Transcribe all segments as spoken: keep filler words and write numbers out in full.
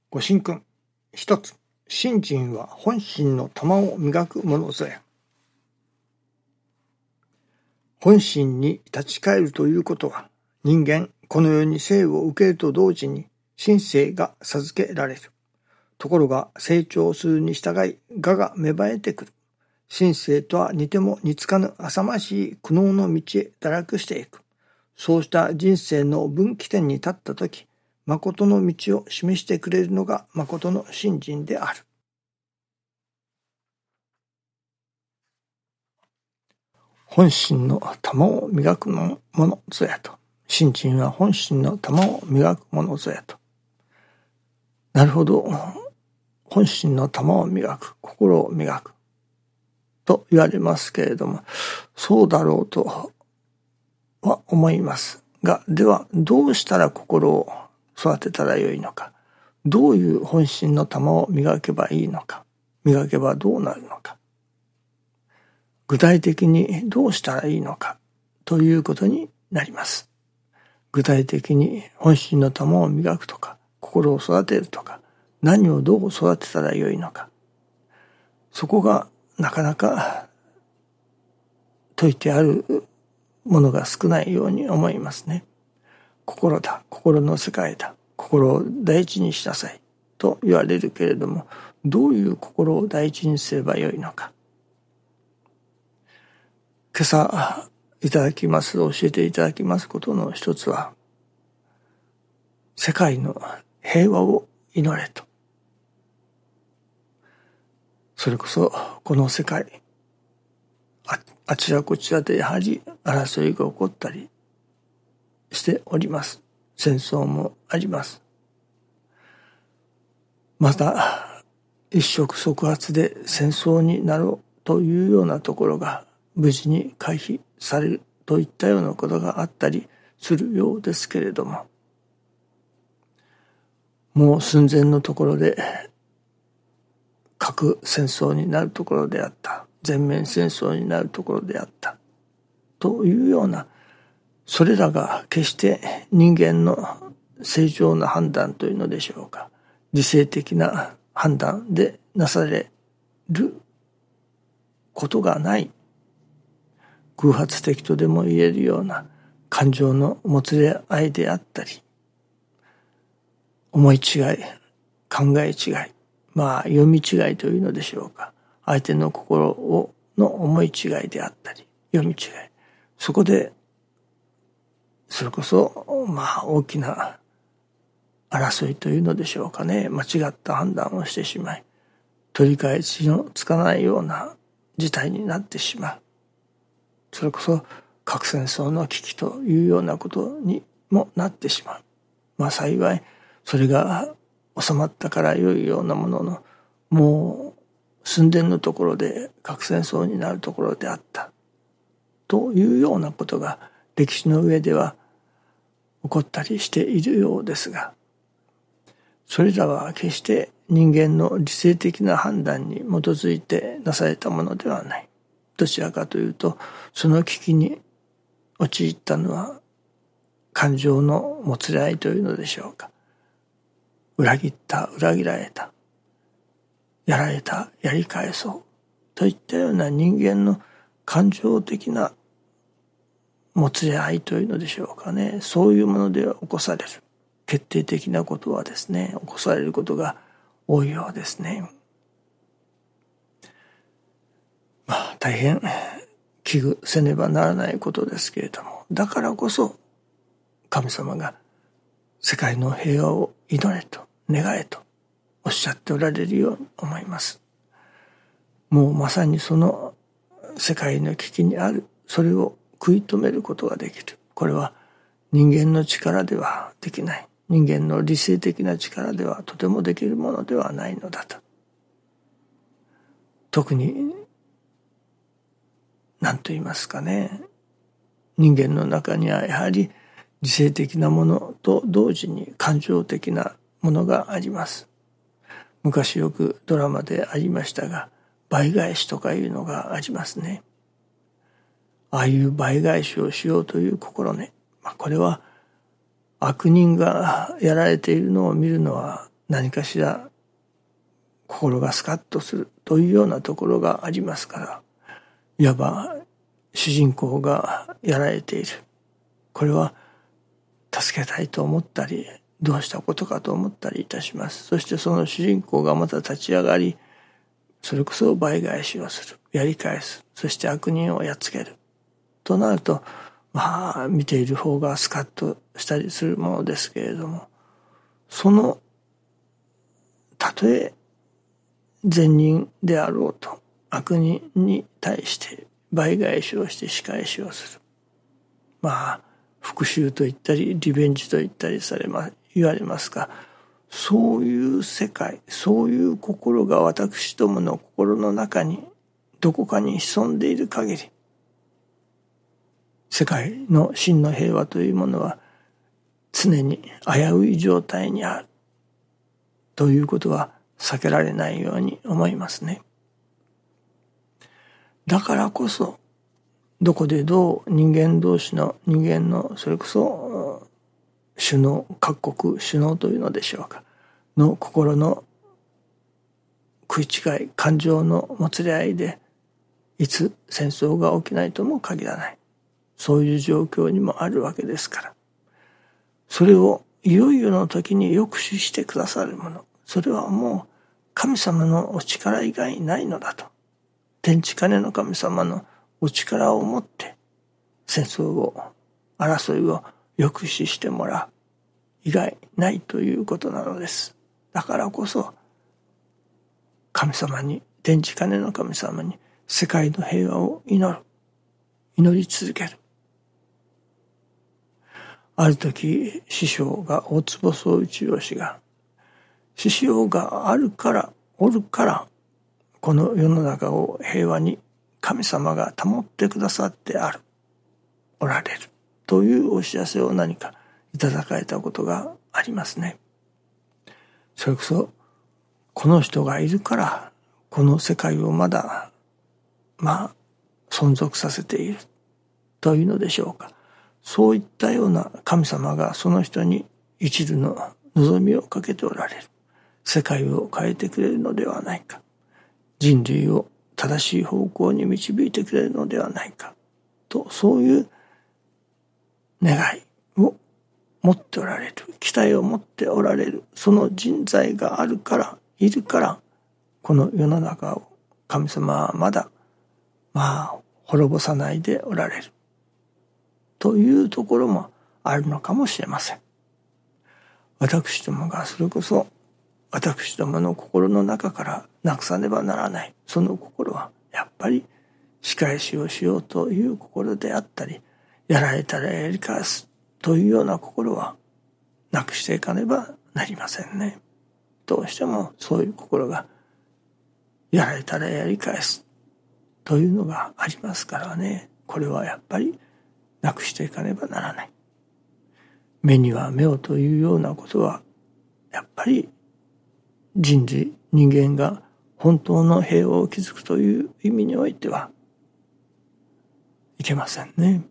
ご神君。一つ、信心は本心の玉を磨くものぞや。本心に立ち返るということは、人間、この世に生を受けると同時に、神性が授けられる。ところが、成長するに従い、我が芽生えてくる。神性とは似ても似つかぬ浅ましい苦悩の道へ堕落していく。そうした人生の分岐点に立ったとき、誠の道を示してくれるのが誠の信心である。本心の玉を磨くものぞやと。信心は本心の玉を磨くものぞやと。なるほど。本心の玉を磨く、心を磨くと言われますけれども、そうだろうとは思いますが、ではどうしたら心を育てたらよいのか、どういう本心の玉を磨けばいいのか、磨けばどうなるのか、具体的にどうしたらいいのかということになります。具体的に本心の玉を磨くとか、心を育てるとか、何をどう育てたらよいのか、そこがなかなか説いてあるものが少ないように思いますね。心だ、心の世界だ、心を大事にしなさいと言われるけれども、どういう心を大事にすればよいのか。今朝いただきます、教えていただきますことの一つは、世界の平和を祈れと。それこそこの世界、あ、あちらこちらでやはり争いが起こったりしております。戦争もあります。また一触即発で戦争になろうというようなところが無事に回避されるといったようなことがあったりするようですけれども、もう寸前のところで核戦争になるところであった、全面戦争になるところであったというような、それらが決して人間の正常な判断というのでしょうか、理性的な判断でなされることがない偶発的とでも言えるような感情のもつれ合いであったり、思い違い、考え違い、まあ読み違いというのでしょうか、相手の心をの思い違いであったり読み違い、そこでそれこそまあ大きな争いというのでしょうかね、間違った判断をしてしまい、取り返しのつかないような事態になってしまう。それこそ核戦争の危機というようなことにもなってしまう。まあ幸いそれが収まったから良いようなものの、もう寸前のところで核戦争になるところであったというようなことが歴史の上では起こったりしているようですが、それらは決して人間の理性的な判断に基づいてなされたものではない。どちらかというと、その危機に陥ったのは感情のもつれ合いというのでしょうか。裏切った、裏切られた、やられた、やり返そうといったような人間の感情的なもつれ合いというのでしょうかね。そういうもので起こされる決定的なことはですね、起こされることが多いようですね。まあ大変危惧せねばならないことですけれども、だからこそ神様が世界の平和を祈れと願えとおっしゃっておられるように思います。もうまさにその世界の危機にある、それを食い止めることができる。これは人間の力ではできない。人間の理性的な力ではとてもできるものではないのだと。特に何と言いますかね、人間の中にはやはり理性的なものと同時に感情的なものがあります。昔よくドラマでありましたが、倍返しとかいうのがありますね。ああいう倍返しをしようという心ね、まあ、これは悪人がやられているのを見るのは何かしら心がスカッとするというようなところがありますから、いわば主人公がやられている。これは助けたいと思ったり、どうしたことかと思ったりいたします。そしてその主人公がまた立ち上がり、それこそ倍返しをする、やり返す、そして悪人をやっつけるとなると、まあ見ている方がスカッとしたりするものですけれども、そのたとえ善人であろうと悪人に対して倍返しをして仕返しをする、まあ復讐と言ったりリベンジと言ったりされま言われますが、そういう世界、そういう心が私どもの心の中にどこかに潜んでいる限り、世界の真の平和というものは常に危うい状態にあるということは避けられないように思いますね。だからこそ、どこでどう人間同士の人間のそれこそ首脳、各国首脳というのでしょうかの心の食い違い、感情のもつれ合いでいつ戦争が起きないとも限らない、そういう状況にもあるわけですから、それをいよいよの時に抑止してくださるもの、それはもう神様のお力以外ないのだと、天地金の神様のお力を持って戦争を、争いを抑止してもらう以外ないということなのです。だからこそ神様に、天地金の神様に世界の平和を祈る、祈り続ける。ある時師匠が、大坪宗一郎氏が、師匠があるからおるからこの世の中を平和に神様が保ってくださってある、おられるというお知らせを何かいただかれたことがありますね。それこそこの人がいるからこの世界をまだまあ存続させているというのでしょうか。そういったような神様がその人に一縷の望みをかけておられる。世界を変えてくれるのではないか。人類を正しい方向に導いてくれるのではないか。と、そういう願いを持っておられる。期待を持っておられる。その人材があるから、いるから、この世の中を神様はまだ、まあ、滅ぼさないでおられる。というところもあるのかもしれません。私どもがそれこそ私どもの心の中からなくさねばならないその心はやっぱり仕返しをしようという心であったり、やられたらやり返すというような心はなくしていかねばなりませんね。どうしてもそういう心がやられたらやり返すというのがありますからね。これはやっぱりなくしていかねばならない。目には目をというようなことはやっぱり人類、人間が本当の平和を築くという意味においてはいけませんね。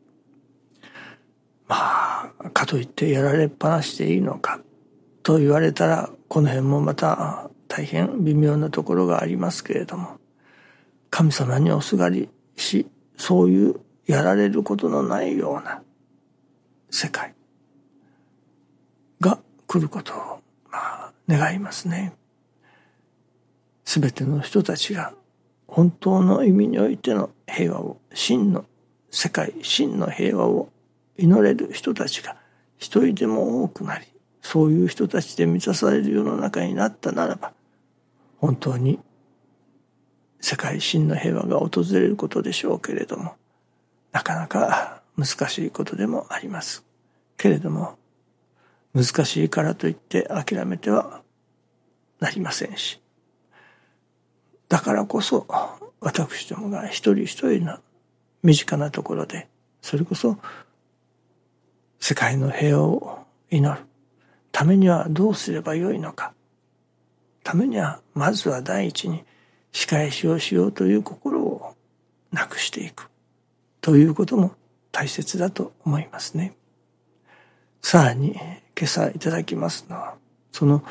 まあかといってやられっぱなしでいいのかと言われたら、この辺もまた大変微妙なところがありますけれども、神様におすがりし、そういうやられることのないような世界が来ることをまあ願いますね。すべての人たちが本当の意味においての平和を、真の世界、真の平和を祈れる人たちが一人でも多くなり、そういう人たちで満たされる世の中になったならば、本当に世界真の平和が訪れることでしょうけれども、なかなか難しいことでもありますけれども、難しいからといって諦めてはなりませんし、だからこそ私どもが一人一人の身近なところで、それこそ世界の平和を祈るためにはどうすればよいのか。ためにはまずは第一に仕返しをしようという心をなくしていくということも大切だと思いますね。さらに今朝いただきますのは、その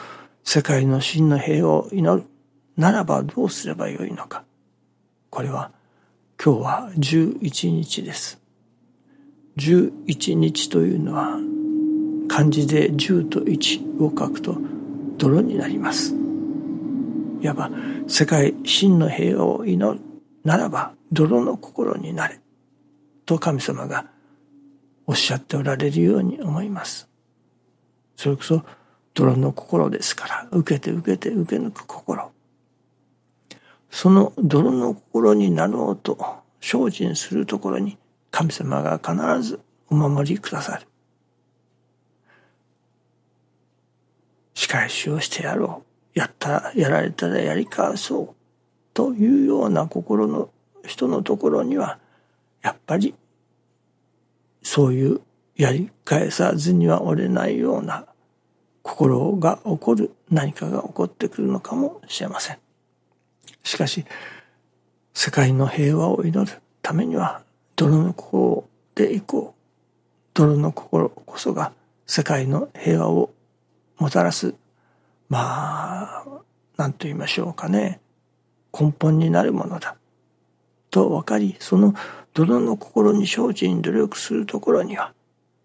世界の真の平和を祈るならばどうすればよいのか。これは今日はじゅういちにちです。じゅういちにちというのは漢字でじゅうといちを書くと泥になります。いわば世界真の平和を祈るならば泥の心になれと神様がおっしゃっておられるように思います。それこそ泥の心ですから、受けて受けて受け抜く心。その泥の心になろうと精進するところに神様が必ずお守りくださる。仕返しをしてやろう。やったら、やられたらやり返そう。というような心の人のところには、やっぱりそういうやり返さずには折れないような心が起こる、何かが起こってくるのかもしれません。しかし、世界の平和を祈るためには、泥の心でいこう。泥の心こそが世界の平和をもたらす、まあ、何と言いましょうかね、根本になるものだ。と分かり、その泥の心に精進努力するところには、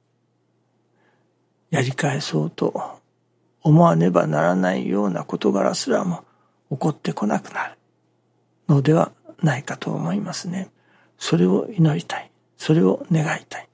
やり返そうと思わねばならないような事柄すらも起こってこなくなるのではないかと思いますね。それを祈りたい。それを願いたい。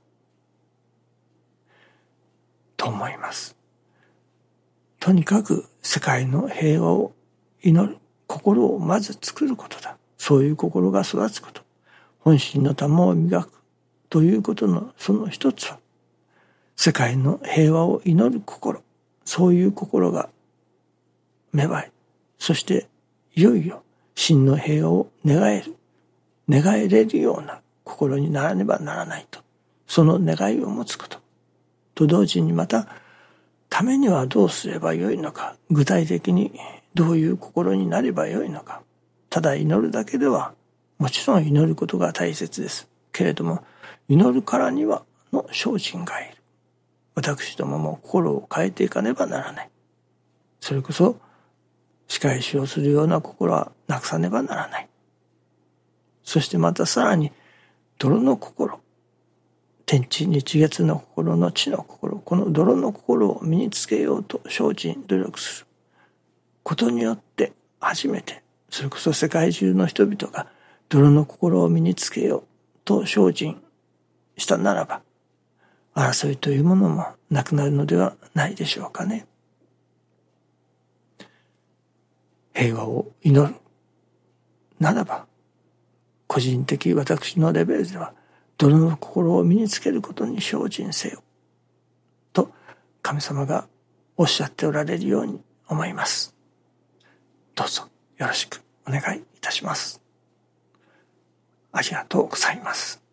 と思います。とにかく世界の平和を祈る心をまず作ることだ。そういう心が育つこと。本心の玉を磨くということのその一つは、世界の平和を祈る心。そういう心が芽生え、そしていよいよ真の平和を願える、願えれるような心にならねばならないと。その願いを持つこと。と同時にまた、ためにはどうすればよいのか、具体的にどういう心になればよいのか。ただ祈るだけでは、もちろん祈ることが大切です。けれども、祈るからにはの精進がいる。私どもも心を変えていかねばならない。それこそ、仕返しをするような心はなくさねばならない。そしてまたさらに、泥の心。天地日月の心の地の心、この泥の心を身につけようと精進努力することによって初めて、それこそ世界中の人々が泥の心を身につけようと精進したならば、争いというものもなくなるのではないでしょうかね。平和を祈るならば、個人的私のレベルでは、泥の心を身につけることに精進せよ。と神様がおっしゃっておられるように思います。どうぞよろしくお願いいたします。ありがとうございます。